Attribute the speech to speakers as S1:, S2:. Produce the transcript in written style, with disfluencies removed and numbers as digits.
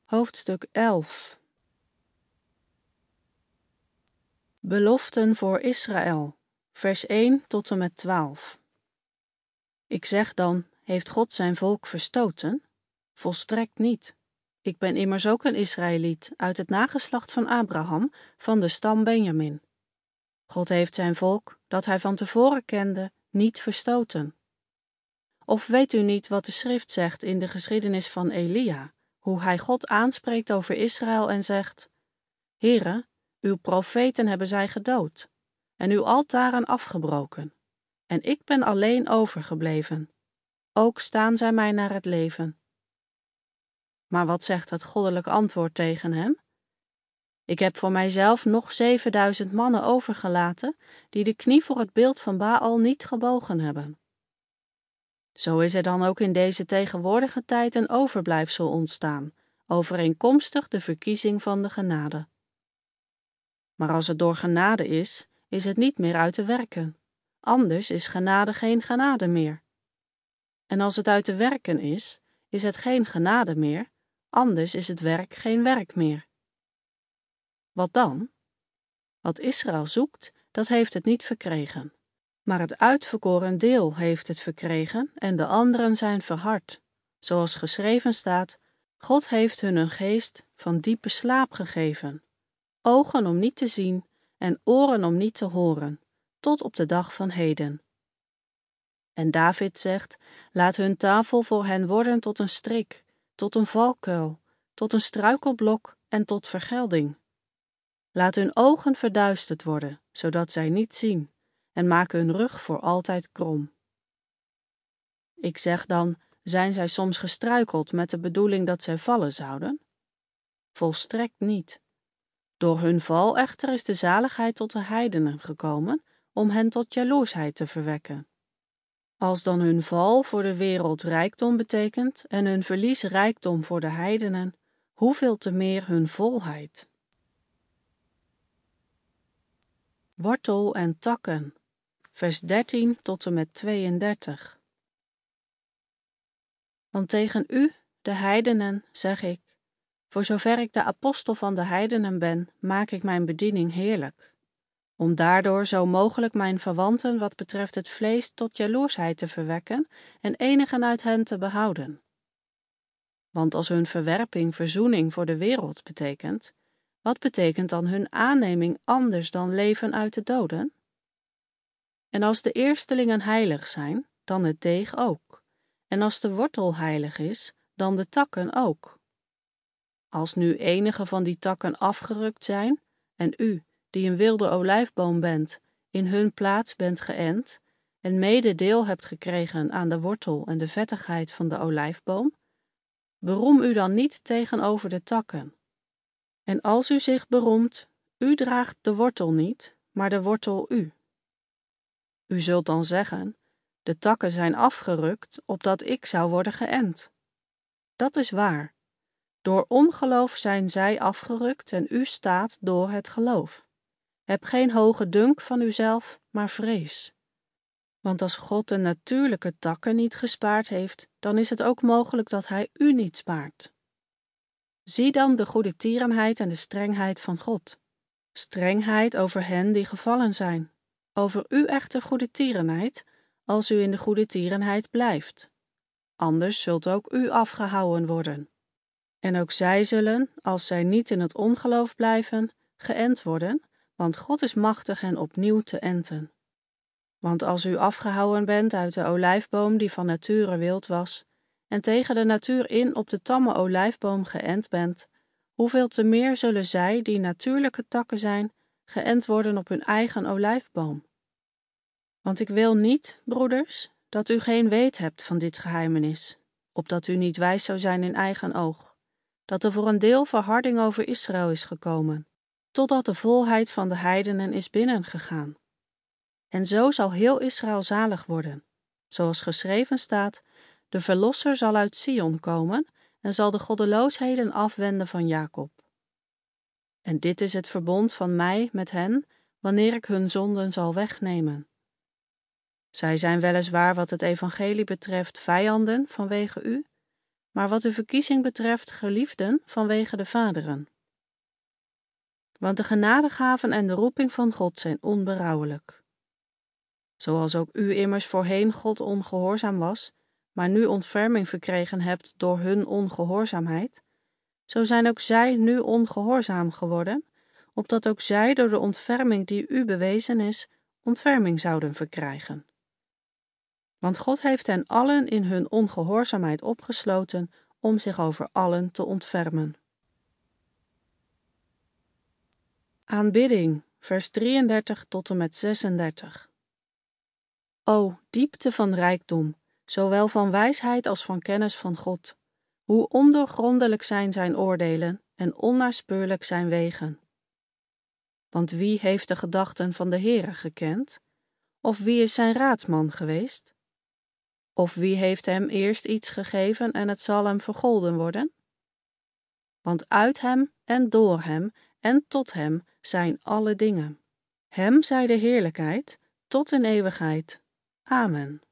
S1: Hoofdstuk 11. Beloften voor Israël, vers 1 tot en met 12. Ik zeg dan, heeft God zijn volk verstoten? Volstrekt niet. Ik ben immers ook een Israëliet, uit het nageslacht van Abraham, van de stam Benjamin. God heeft zijn volk, dat hij van tevoren kende, niet verstoten. Of weet u niet wat de schrift zegt in de geschiedenis van Elia, hoe hij God aanspreekt over Israël en zegt: Heere, uw profeten hebben zij gedood, en uw altaren afgebroken, en ik ben alleen overgebleven. Ook staan zij mij naar het leven. Maar wat zegt het goddelijk antwoord tegen hem? Ik heb voor mijzelf nog 7000 mannen overgelaten, die de knie voor het beeld van Baal niet gebogen hebben. Zo is er dan ook in deze tegenwoordige tijd een overblijfsel ontstaan, overeenkomstig de verkiezing van de genade. Maar als het door genade is, is het niet meer uit de werken. Anders is genade geen genade meer. En als het uit de werken is het geen genade meer, anders is het werk geen werk meer. Wat dan? Wat Israël zoekt, dat heeft het niet verkregen. Maar het uitverkoren deel heeft het verkregen en de anderen zijn verhard. Zoals geschreven staat, God heeft hun een geest van diepe slaap gegeven. Ogen om niet te zien en oren om niet te horen, tot op de dag van heden. En David zegt, laat hun tafel voor hen worden tot een strik, tot een valkuil, tot een struikelblok en tot vergelding. Laat hun ogen verduisterd worden, zodat zij niet zien, en maak hun rug voor altijd krom. Ik zeg dan, zijn zij soms gestruikeld met de bedoeling dat zij vallen zouden? Volstrekt niet. Door hun val echter is de zaligheid tot de heidenen gekomen, om hen tot jaloersheid te verwekken. Als dan hun val voor de wereld rijkdom betekent en hun verlies rijkdom voor de heidenen, hoeveel te meer hun volheid. Wortel en takken, vers 13 tot en met 32. Want tegen u, de heidenen, zeg ik, voor zover ik de apostel van de heidenen ben, maak ik mijn bediening heerlijk, om daardoor zo mogelijk mijn verwanten wat betreft het vlees tot jaloersheid te verwekken en enigen uit hen te behouden. Want als hun verwerping verzoening voor de wereld betekent, wat betekent dan hun aanneming anders dan leven uit de doden? En als de eerstelingen heilig zijn, dan het deeg ook. En als de wortel heilig is, dan de takken ook. Als nu enige van die takken afgerukt zijn, en u, die een wilde olijfboom bent, in hun plaats bent geënt, en mede deel hebt gekregen aan de wortel en de vettigheid van de olijfboom, beroem u dan niet tegenover de takken. En als u zich beroemt, u draagt de wortel niet, maar de wortel u. U zult dan zeggen, de takken zijn afgerukt, opdat ik zou worden geënt. Dat is waar. Door ongeloof zijn zij afgerukt en u staat door het geloof. Heb geen hoge dunk van uzelf, maar vrees. Want als God de natuurlijke takken niet gespaard heeft, dan is het ook mogelijk dat hij u niet spaart. Zie dan de goedertierenheid en de strengheid van God. Strengheid over hen die gevallen zijn. Over u echter goedertierenheid, als u in de goedertierenheid blijft. Anders zult ook u afgehouwen worden. En ook zij zullen, als zij niet in het ongeloof blijven, geënt worden, want God is machtig hen opnieuw te enten. Want als u afgehouwen bent uit de olijfboom die van nature wild was, en tegen de natuur in op de tamme olijfboom geënt bent, hoeveel te meer zullen zij, die natuurlijke takken zijn, geënt worden op hun eigen olijfboom. Want ik wil niet, broeders, dat u geen weet hebt van dit geheimenis, opdat u niet wijs zou zijn in eigen oog, dat er voor een deel verharding over Israël is gekomen, totdat de volheid van de heidenen is binnengegaan. En zo zal heel Israël zalig worden, zoals geschreven staat, de verlosser zal uit Sion komen en zal de goddeloosheden afwenden van Jacob. En dit is het verbond van mij met hen, wanneer ik hun zonden zal wegnemen. Zij zijn weliswaar wat het evangelie betreft vijanden vanwege u, maar wat de verkiezing betreft geliefden vanwege de vaderen. Want de genadegaven en de roeping van God zijn onberouwelijk. Zoals ook u immers voorheen God ongehoorzaam was, maar nu ontferming verkregen hebt door hun ongehoorzaamheid, zo zijn ook zij nu ongehoorzaam geworden, opdat ook zij door de ontferming die u bewezen is, ontferming zouden verkrijgen. Want God heeft hen allen in hun ongehoorzaamheid opgesloten om zich over allen te ontfermen. Aanbidding, vers 33 tot en met 36. O, diepte van rijkdom, zowel van wijsheid als van kennis van God. Hoe ondoorgrondelijk zijn zijn oordelen en onnaspeurlijk zijn wegen. Want wie heeft de gedachten van de Heere gekend? Of wie is zijn raadsman geweest? Of wie heeft hem eerst iets gegeven en het zal hem vergolden worden? Want uit hem en door hem en tot hem zijn alle dingen. Hem zij de heerlijkheid tot in eeuwigheid. Amen.